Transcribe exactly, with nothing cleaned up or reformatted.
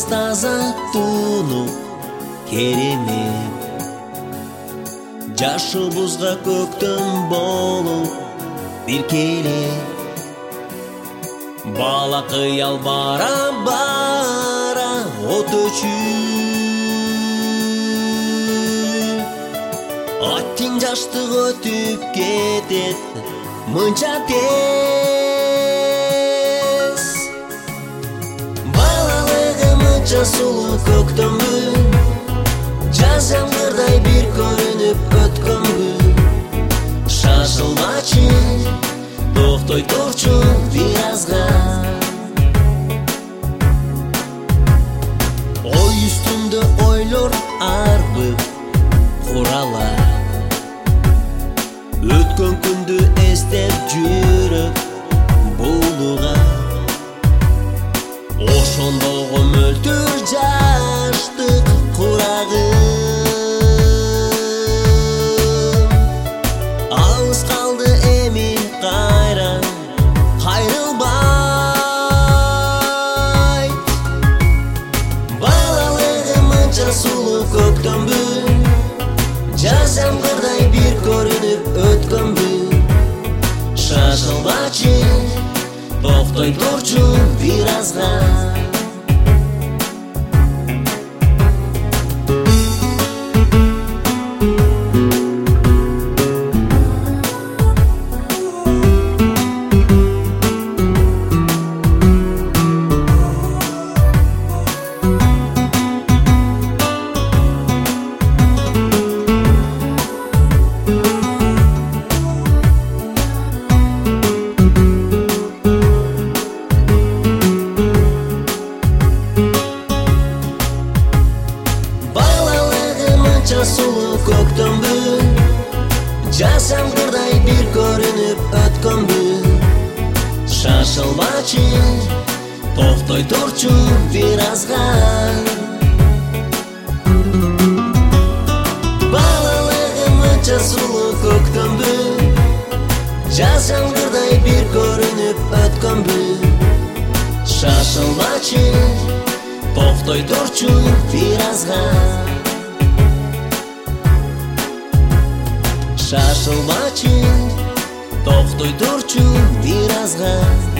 Тез таза тууну керемет, жашыбызга көктөм болуп бир келет. Бала кыял бара бара от өчүп, аттин жаштык өтүп кетет мынча тез. Балалыгы мынча сулуу көктөмбү, жаз жамгырдай бир көрүнүп өткөнбү. Шашылмачы, токтой турчу бир азга. Ой үстүндө ойлор арбып куралат, өткөн күндү эстеп жүрөк булуга. Ошондогу мөлтүр жаштык курагым, алыс калды эми кайра кайрылбайт. Балалыгы мынча сулуу көктөмбү, жаз жамгырдай бир көрүнүп өткөнбү. Шашылбачы, токтой турчу бир азга. Сулуу көктөмбү, жаз жамгырдай бир көрүнүп өткөнбү. Шашылбачы, токтой турчу бир азга. Балалыгы мынча сулуу көктөмбү, жаз жамгырдай бир көрүнүп өткөнбү. Шашылбачы, токтой турчу бир азга. Шашылбачы, токтой турчу бир азга.